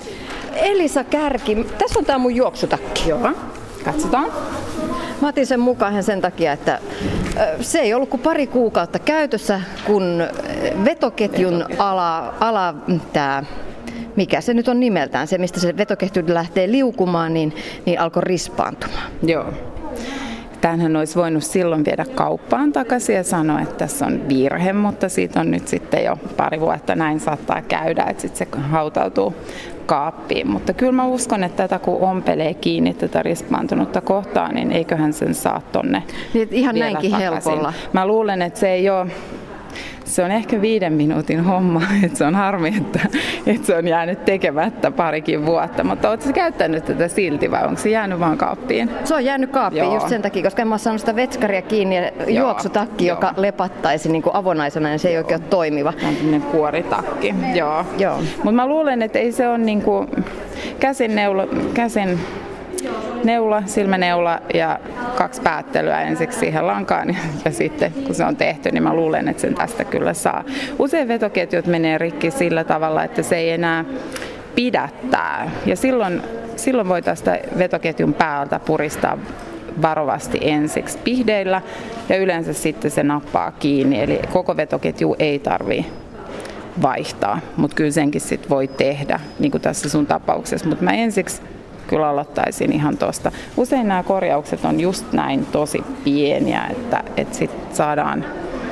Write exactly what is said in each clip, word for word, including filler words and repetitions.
Elisa Kärki, tässä on tää mun juoksutakki. Joo, katsotaan. Mä otin sen mukaan sen takia, että se ei ollut kuin pari kuukautta käytössä, kun vetoketjun ala, ala tää, mikä se nyt on nimeltään, se mistä se vetoketju lähtee liukumaan, niin, niin alkoi rispaantumaan. Joo. Tämänhän olisi voinut silloin viedä kauppaan takaisin ja sanoa, että tässä on virhe, mutta siitä on nyt sitten jo pari vuotta näin saattaa käydä, että sitten se hautautuu kaappiin. Mutta kyllä mä uskon, että tätä kun ompelee kiinni tätä rispaantunutta kohtaa, niin eiköhän sen saa tonne niin, ihan vielä näinkin takaisin. Helpolla. Mä luulen, että se ei ole... Se on ehkä viiden minuutin homma, että se on harmi, että, että se on jäänyt tekemättä parikin vuotta. Mutta oletko käyttänyt tätä silti vai onko se jäänyt vaan kaappiin? Se on jäänyt kaappiin Joo. just sen takia, koska en mä ole saanut sitä vetskaria kiinni ja Joo. juoksutakki, Joo. joka lepattaisi niin kuin avonaisena, niin se ei Joo. oikein ole toimiva. On tämmöinen kuoritakki. Joo. Joo. Mutta mä luulen, että ei se ole niin kuin käsin neula, käsin neula, silmäneula ja kaksi päättelyä ensiksi siihen lankaan ja sitten kun se on tehty, niin mä luulen, että sen tästä kyllä saa. Usein vetoketjut menee rikki sillä tavalla, että se ei enää pidättää ja silloin, silloin voi tästä vetoketjun päältä puristaa varovasti ensiksi pihdeillä ja yleensä sitten se nappaa kiinni, eli koko vetoketju ei tarvitse vaihtaa, mutta kyllä senkin sit voi tehdä, niin kuin tässä sun tapauksessa, mutta mä ensiksi kyllä aloittaisin ihan tuosta. Usein nämä korjaukset on just näin tosi pieniä, että, että sit saadaan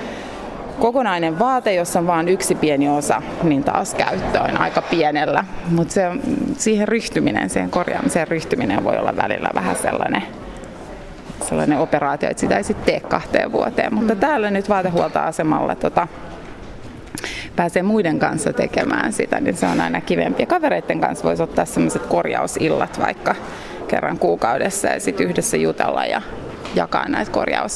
kokonainen vaate, jossa on vain yksi pieni osa, niin taas käyttöön aika pienellä. Mutta se, siihen ryhtyminen, siihen korjaamiseen ryhtyminen voi olla välillä vähän sellainen, sellainen operaatio, että sitä ei sitten tee kahteen vuoteen. Mutta mm. täällä nyt vaatehuoltoasemalla tota, pääsee muiden kanssa tekemään sitä, niin se on aina kivempi. Ja kavereiden kanssa voisi ottaa sellaiset korjausillat vaikka kerran kuukaudessa ja sitten yhdessä jutella ja jakaa näitä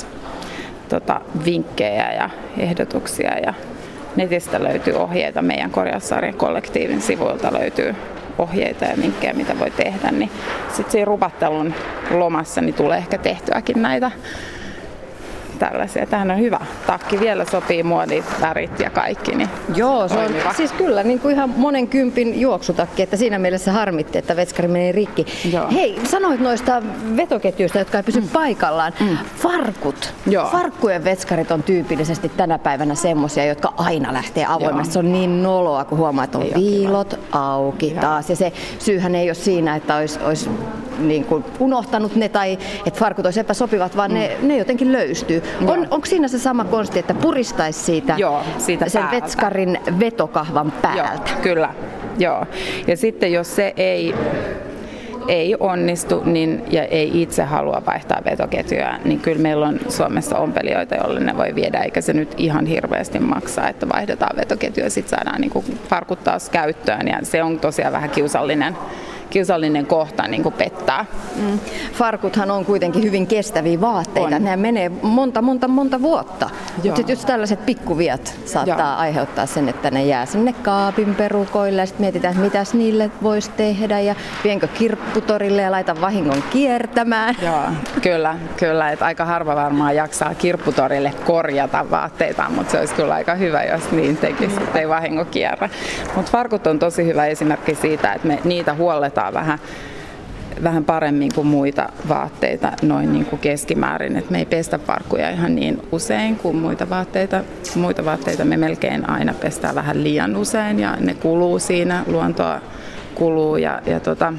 korjausvinkkejä tota, ja ehdotuksia. Ja netistä löytyy ohjeita, meidän korjaussarjan kollektiivin sivuilta löytyy ohjeita ja vinkkejä, mitä voi tehdä. Niin sitten siinä rupattelun lomassa niin tulee ehkä tehtyäkin näitä tällaisia. Tämähän on hyvä takki, vielä sopii muodit, värit ja kaikki. Niin Joo, se on siis kyllä niin kuin ihan monen kympin juoksutakki, että siinä mielessä harmitti, että vetskari meni rikki. Joo. Hei, sanoit noista vetoketjuista, jotka ei pysy mm. paikallaan. Mm. Farkut. Joo. Farkkujen vetskarit on tyypillisesti tänä päivänä semmoisia, jotka aina lähtee avoimesti. Se on niin noloa, kun huomaa, että on ei viilot auki Joo. taas. Ja se syyhän ei ole siinä, että olisi, olisi niin kuin unohtanut ne tai että farkut olisi epäsopivat, vaan mm. ne, ne jotenkin löystyy. On, onko siinä se sama konsti, että puristaisi siitä, Joo, siitä sen päältä. vetskarin vetokahvan päältä? Joo, kyllä. Joo. Ja sitten jos se ei, ei onnistu niin, ja ei itse halua vaihtaa vetoketjuja, niin kyllä meillä on Suomessa ompelijoita, joille ne voi viedä, eikä se nyt ihan hirveästi maksaa, että vaihdetaan vetoketjuja ja sitten saadaan niin kuin farkut taas käyttöön. Ja se on tosiaan vähän kiusallinen. kiusallinen kohta niin kuin pettää. Mm. Farkuthan on kuitenkin hyvin kestäviä vaatteita. Nämä menee monta, monta, monta vuotta. Mutta just tällaiset pikkuviat saattaa Joo. aiheuttaa sen, että ne jää sinne kaapin perukoille ja sitten mietitään, että mitäs niille voisi tehdä ja vienkö kirpputorille ja laita vahingon kiertämään. Joo, kyllä, kyllä. Että aika harva varmaan jaksaa kirpputorille korjata vaatteita, mutta se olisi kyllä aika hyvä, jos niin tekisi, mm. ettei vahingon kierrä. Mutta farkut on tosi hyvä esimerkki siitä, että me niitä huolletaan vähän, vähän paremmin kuin muita vaatteita noin niin kuin keskimäärin. Et me ei pestä farkkuja ihan niin usein kuin muita vaatteita. Muita vaatteita me melkein aina pestään vähän liian usein ja ne kuluu siinä, luontoa kuluu. Ja, ja tota,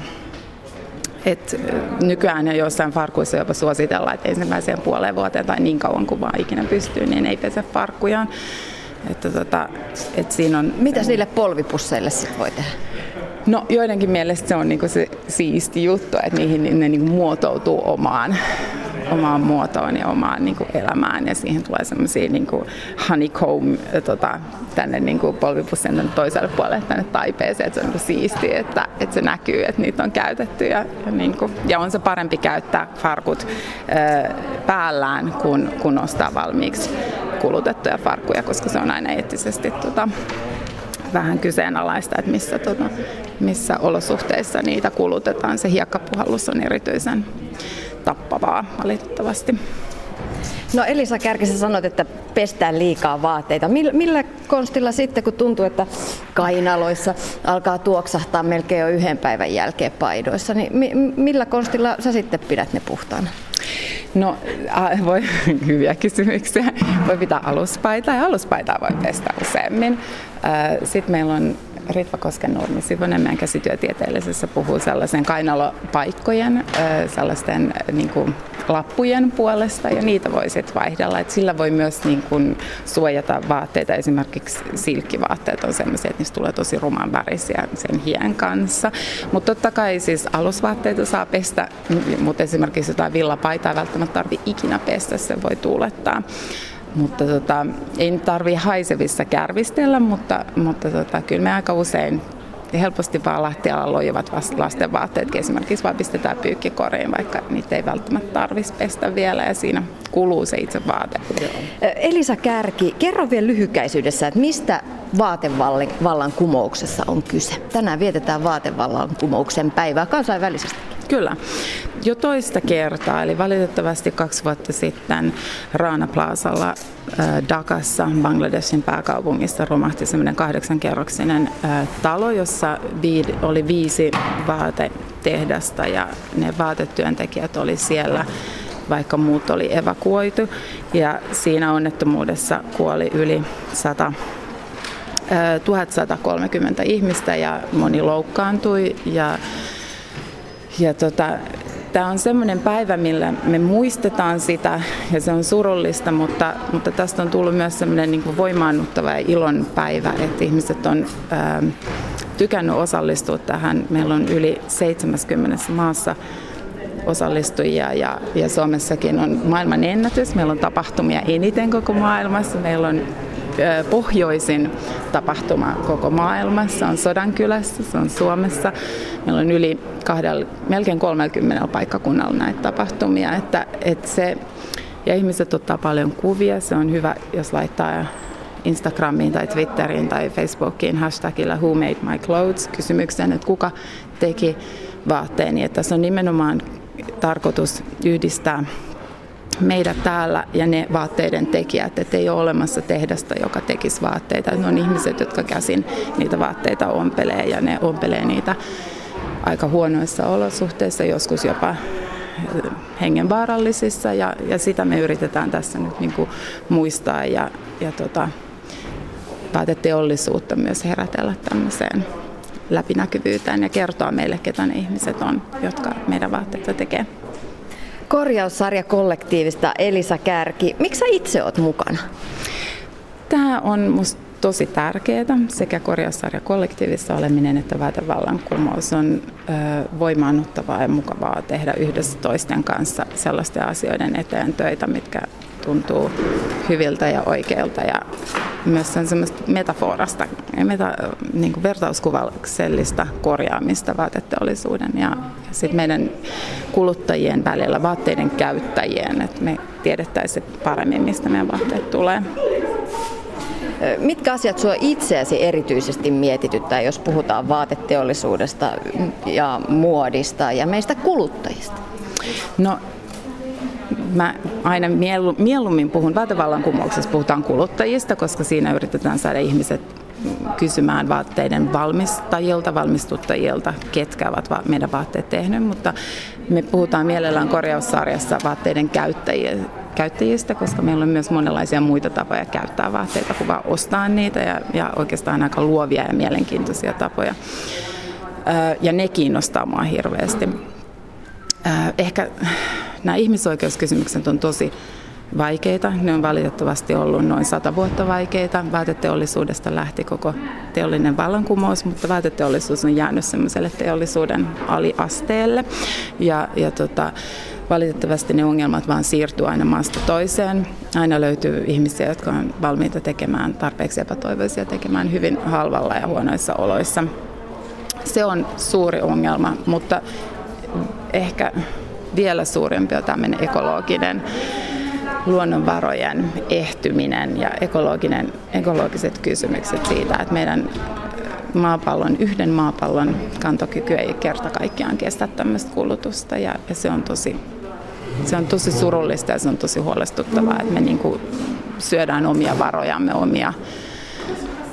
et nykyään ja jossain farkuissa jopa suositellaan, että ensimmäiseen puoleen vuoteen tai niin kauan kuin vaan ikinä pystyy, niin ei pese farkkujaan. Että tota, et siinä on Mitäs niille polvipusseille sit voi tehdä? No joidenkin mielestä se on niinku se siisti juttu, että niihin ne niinku muotoutuu omaan, omaan muotoon ja omaan niinku elämään ja siihen tulee semmoisia niinku honeycomb tota, tänne niinku polvipussien tänne toiselle puolelle tänne taipeeseen, että se on niinku siistiä, että, että se näkyy, että niitä on käytetty ja, ja, niinku, ja on se parempi käyttää farkut ö, päällään kuin kun ostaa valmiiksi kulutettuja farkkuja, koska se on aina eettisesti tota, vähän kyseenalaista, että missä, tota, missä olosuhteissa niitä kulutetaan. Se hiekkapuhallus on erityisen tappavaa valitettavasti. No Elisa Kärki, sä sanot, että pestään liikaa vaatteita. Millä, millä konstilla sitten, kun tuntuu, että kainaloissa alkaa tuoksahtaa melkein jo yhden päivän jälkeen paidoissa, niin mi- millä konstilla sä sitten pidät ne puhtaana? No, äh, voi, hyviä kysymyksiä. Voi pitää aluspaitaa ja aluspaitaa voi pestä useammin. Äh, Sitten meillä on Ritva Koskenurmi-Sivonen meidän käsityötieteellisessä puhuu sellaisen kainalopaikkojen, sellaisten niin kuin lappujen puolesta ja niitä voi sitten vaihdella. Et sillä voi myös niin kuin suojata vaatteita, esimerkiksi silkkivaatteet on sellaisia, että niistä tulee tosi ruman värisiä sen hien kanssa. Mutta totta kai siis alusvaatteita saa pestä, mutta esimerkiksi jotain villapaitaa ei välttämättä tarvitse ikinä pestä, se voi tuulettaa. Mutta tota, ei tarvitse haisevissa kärvistellä, mutta, mutta tota, kyllä me aika usein helposti vaan lattialla lojuvat lasten vaatteetkin esimerkiksi vaan pistetään pyykkikoriin, vaikka niitä ei välttämättä tarvitsisi pestä vielä ja siinä kuluu se itse vaate. Elisa Kärki, kerro vielä lyhykäisyydessä, että mistä vaatevallan kumouksessa on kyse? Tänään vietetään vaatevallan kumouksen päivää kansainvälisesti. Kyllä. Jo toista kertaa, eli valitettavasti kaksi vuotta sitten Rana Plazalla Dhakassa, Bangladeshin pääkaupungissa, romahti semmoinen kahdeksankerroksinen talo, jossa oli viisi vaatetehdasta ja ne vaatetyöntekijät oli siellä, vaikka muut oli evakuoitu. Ja siinä onnettomuudessa kuoli yli sata, tuhatsatakolmekymmentä ihmistä ja moni loukkaantui. Ja, ja tota, Tämä on semmoinen päivä, millä me muistetaan sitä ja se on surullista, mutta, mutta tästä on tullut myös semmoinen niin kuin voimaannuttava ja ilon päivä, että ihmiset on ää, tykännyt osallistua tähän. Meillä on yli seitsemänkymmentä maassa osallistujia ja, ja Suomessakin on maailman ennätys. Meillä on tapahtumia eniten koko maailmassa. Meillä on ää, pohjoisin tapahtuma koko maailmassa, on Sodankylässä, se on Suomessa. Meillä on yli kahdella, melkein kolmekymmentä paikkakunnalla näitä tapahtumia, että, että se, ja ihmiset ottaa paljon kuvia, se on hyvä, jos laittaa Instagramiin tai Twitteriin tai Facebookiin hashtagilla Who Made My Clothes kysymyksen, että kuka teki vaatteeni, että tässä on nimenomaan tarkoitus yhdistää meidät täällä ja ne vaatteiden tekijät, että ei ole olemassa tehdasta, joka tekisi vaatteita, ne on ihmiset, jotka käsin niitä vaatteita ompelee ja ne ompelee niitä aika huonoissa olosuhteissa, joskus jopa hengenvaarallisissa ja, ja sitä me yritetään tässä nyt niin kuin muistaa ja, ja tota, vaateteollisuutta myös herätellä tämmöiseen läpinäkyvyyteen ja kertoa meille, ketä ne ihmiset on, jotka meidän vaatteita tekee. Korjaussarjakollektiivista Elisa Kärki, miksi sä itse oot mukana? Tämä on musta tosi tärkeää. Sekä korjaussarjakollektiivissa oleminen että vaatevallankumous on ö, voimaannuttavaa ja mukavaa tehdä yhdessä toisten kanssa sellaisten asioiden eteen töitä, mitkä tuntuu hyviltä ja oikeilta ja myös on semmoista metaforasta, meta, niin kuin vertauskuvallista korjaamista vaateteollisuuden ja, ja sitten meidän kuluttajien välillä, vaatteiden käyttäjien, että me tiedettäisiin paremmin, mistä meidän vaatteet tulee. Mitkä asiat sinua itseäsi erityisesti mietityttää, jos puhutaan vaateteollisuudesta ja muodista ja meistä kuluttajista? No, mä aina mieluummin puhun vaatevallankumouksessa, puhutaan kuluttajista, koska siinä yritetään saada ihmiset kysymään vaatteiden valmistajilta, valmistuttajilta, ketkä ovat meidän vaatteet tehneet, mutta me puhutaan mielellään korjaussarjassa vaatteiden käyttäjistä. käyttäjistä, koska meillä on myös monenlaisia muita tapoja käyttää vaatteita kuin vaan ostaa niitä ja, ja oikeastaan aika luovia ja mielenkiintoisia tapoja. Ja ne kiinnostaa mua hirveästi. Ehkä nämä ihmisoikeuskysymykset on tosi vaikeita. Ne on valitettavasti ollut noin sata vuotta vaikeita. Vaateteollisuudesta lähti koko teollinen vallankumous, mutta vaateteollisuus on jäänyt semmoiselle teollisuuden aliasteelle. Ja, ja tota, valitettavasti ne ongelmat vaan siirtyy aina maasta toiseen. Aina löytyy ihmisiä, jotka on valmiita tekemään tarpeeksi epätoivoisia, tekemään hyvin halvalla ja huonoissa oloissa. Se on suuri ongelma, mutta ehkä vielä suurempi on tämmöinen ekologinen luonnonvarojen ehtyminen ja ekologinen, ekologiset kysymykset siitä, että meidän maapallon, yhden maapallon kantokyky ei kerta kaikkiaan kestä tämmöistä kulutusta ja, ja se on tosi, se on tosi surullista ja se on tosi huolestuttavaa, että me niin kuin syödään omia varojamme, omia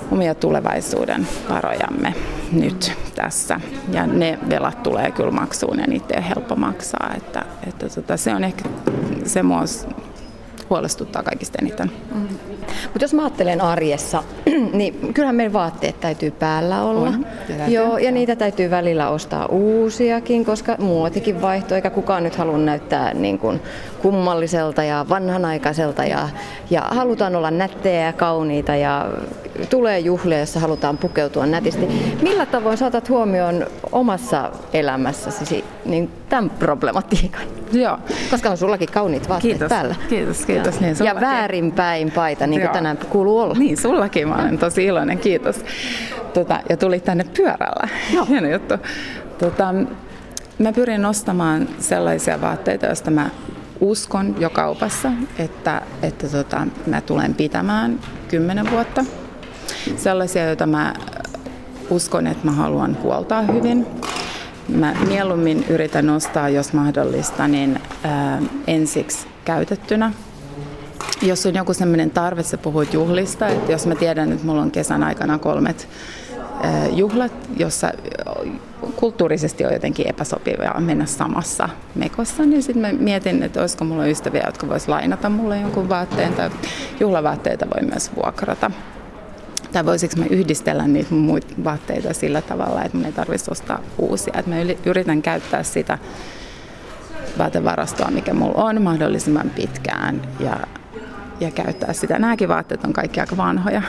omia tulevaisuuden varojamme nyt tässä. Ja ne velat tulee kyllä maksuun ja niitä ei ole helppo maksaa. Että, että tota, se on ehkä se mua huolestuttaa kaikista eniten. Mm. Mutta jos mä ajattelen arjessa, niin kyllähän meidän vaatteet täytyy päällä olla. On. Joo, ja niitä täytyy välillä ostaa uusiakin, koska muotikin vaihtuu, eikä kukaan nyt halua näyttää niin kuin kummalliselta ja vanhanaikaiselta. Ja, ja halutaan olla nättejä ja kauniita ja tulee juhlia, jossa halutaan pukeutua nätisti. Millä tavoin saatat huomioon omassa elämässäsi niin tämän problematiikan? Joo. Koska on sullakin kauniit vaatteet kiitos. päällä. Kiitos, kiitos. Ja, niin, ja väärinpäin paita, niin kuin Joo. tänään kuuluu olla. Niin, sullakin mä olen tosi iloinen, kiitos. Tota, ja tulit tänne pyörällä. Joo. Hieno juttu. Tota, mä pyrin ostamaan sellaisia vaatteita, joista mä uskon jo kaupassa, että, että tota, mä tulen pitämään kymmenen vuotta. Sellaisia, joita mä uskon, että mä haluan huoltaa hyvin. Mä mieluummin yritän ostaa, jos mahdollista, niin ää, ensiksi käytettynä. Jos on joku sellainen tarve, sä puhuit juhlista, että jos mä tiedän, että mulla on kesän aikana kolmet ää, juhlat, jossa kulttuurisesti on jotenkin epäsopivaa mennä samassa mekossa, niin sitten mä mietin, että olisiko mulla ystäviä, jotka vois lainata mulle jonkun vaatteen, tai juhlavaatteita voi myös vuokrata. Tai voisiko mä yhdistellä niitä muita vaatteita sillä tavalla, että mun ei tarvitsisi ostaa uusia. Että mä yritän käyttää sitä vaatevarastoa, mikä mulla on, mahdollisimman pitkään ja, ja käyttää sitä. Nämäkin vaatteet on kaikki aika vanhoja.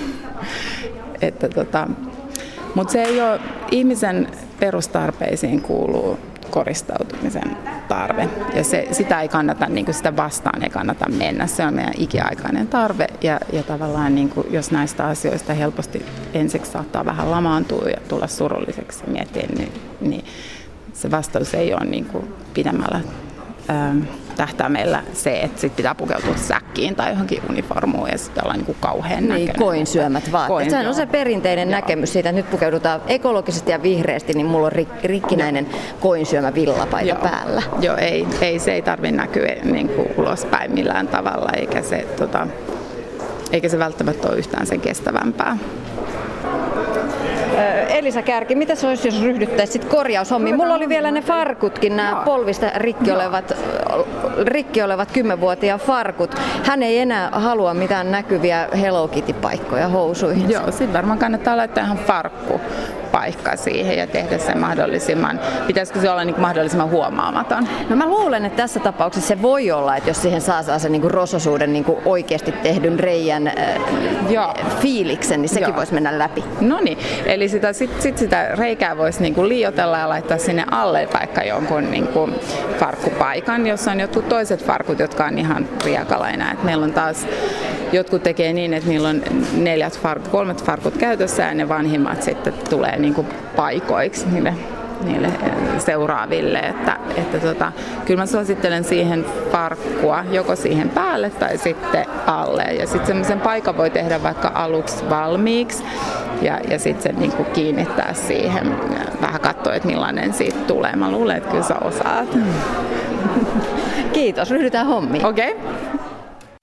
Että tota, mutta se ei ole, ihmisen perustarpeisiin kuuluu koristautumisen tarve. Ja se, sitä ei kannata, niin kuin sitä vastaan ei kannata mennä. Se on meidän ikiaikainen tarve. Ja, ja tavallaan niin kuin, jos näistä asioista helposti ensiksi saattaa vähän lamaantua ja tulla surulliseksi ja miettiä, niin, niin se vastaus ei ole niin kuin pidemmällä ähm, tähtäimellä se, että sit pitää pukeutua säkkiin tai johonkin uniformuun ja sitten olla niin kuin kauhean niin, näköinen. Koinsyömät vaatteet. Koin, Sehän on se perinteinen joo. näkemys siitä, että nyt pukeudutaan ekologisesti ja vihreästi, niin mulla on rik- rikkinäinen koinsyömä villapaita joo. päällä. Joo, ei, ei, se ei tarvitse näkyä niin kuin ulospäin millään tavalla, eikä se, tota, eikä se välttämättä ole yhtään sen kestävämpää. Elisa Kärki, mitä se olisi, jos ryhdyttäisiin korjaushommiin? Mulla oli vielä ne farkutkin, nämä Joo. polvista rikki olevat, rikki olevat kymmenvuotiaan farkut. Hän ei enää halua mitään näkyviä Hello Kitty-paikkoja housuihin. Joo, sitten varmaan kannattaa laittaa ihan farkkupaikka siihen ja tehdä se mahdollisimman, pitäisikö se olla niin kuin mahdollisimman huomaamaton? No mä luulen, että tässä tapauksessa se voi olla, että jos siihen saa, saa sen niin kuin rososuuden niin kuin oikeasti tehdyn reijän äh, fiiliksen, niin sekin Joo. voisi mennä läpi. No niin, eli sitä, sit, sit sitä reikää voisi niinku liioitella ja laittaa sinne alle vaikka jonkun niinku farkkupaikan, jossa on jotkut toiset farkut, jotka on ihan riekalaina. Et meillä on taas, jotkut tekee niin, että niillä on neljät farkut, kolmet farkut käytössä ja ne vanhimmat sitten tulee niinku paikoiksi niille, niille seuraaville. Että, että tota, kyllä mä suosittelen siihen farkkua joko siihen päälle tai sitten alle. Ja sitten semmoisen paikan voi tehdä vaikka aluksi valmiiksi. Ja, ja sitten se niinku kiinnittää siihen, vähän katsoa, että millainen siitä tulee. Mä luulen, että kyllä sä osaat. Kiitos, ryhdytään hommiin. Okei. Okay.